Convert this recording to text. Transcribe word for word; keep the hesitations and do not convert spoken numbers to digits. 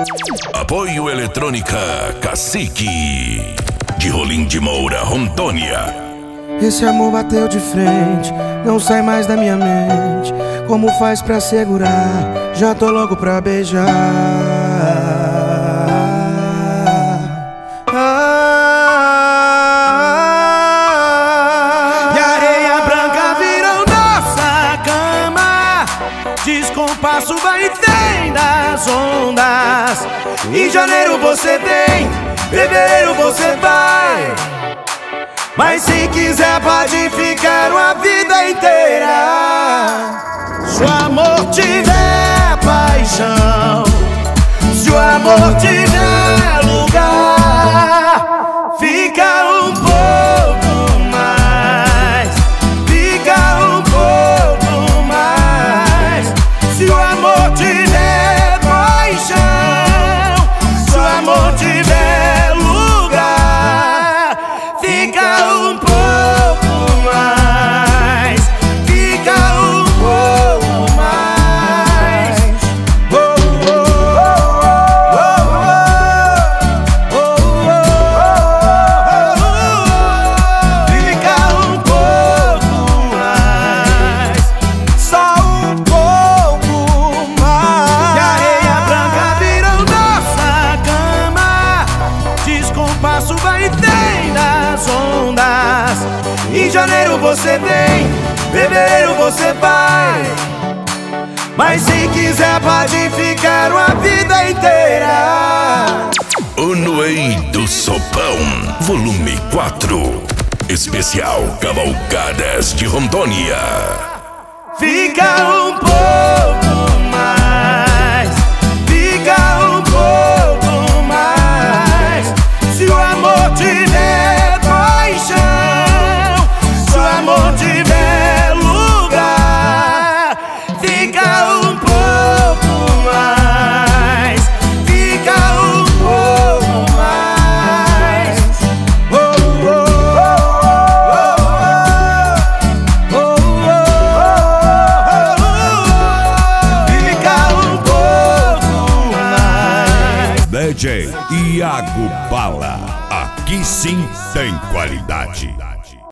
Apoio Eletrônica Cacique, de Rolim de Moura, Rondônia. Esse amor bateu de frente, não sai mais da minha mente. Como faz pra segurar? Já tô louco pra beijar. Ah, e a areia branca virou nossa cama. Descompasso vai e vem das ondas. Em janeiro você vem, fevereiro você vai. Mas se quiser pode ficar uma vida inteira. Se o amor tiver paixão, se o amor tiver lugar, fica um pouco mais, fica um pouco mais. Se o amor tiver paixão, se o amor tiver lugar, fica um pouco mais, fica um pouco mais. Oh, oh, oh, oh, oh, oh, oh. Fica um pouco mais, só um pouco mais. E a areia branca virou nossa cama. Descompasso vai e vem das ondas. Em janeiro você vem, fevereiro você vai. Mas se quiser pode ficar uma vida inteira. O Noei do Sopão, volume quatro. Especial Cavalgadas de Rondônia. Fica um pouco mais, fica um pouco mais. Se o amor tiver paixão, se o amor tiver lugar, fica um pouco mais, fica um pouco mais. Oh, oh, oh, oh, oh, oh, oh. Fica um pouco mais. D J Iago Bala, aqui sim tem qualidade.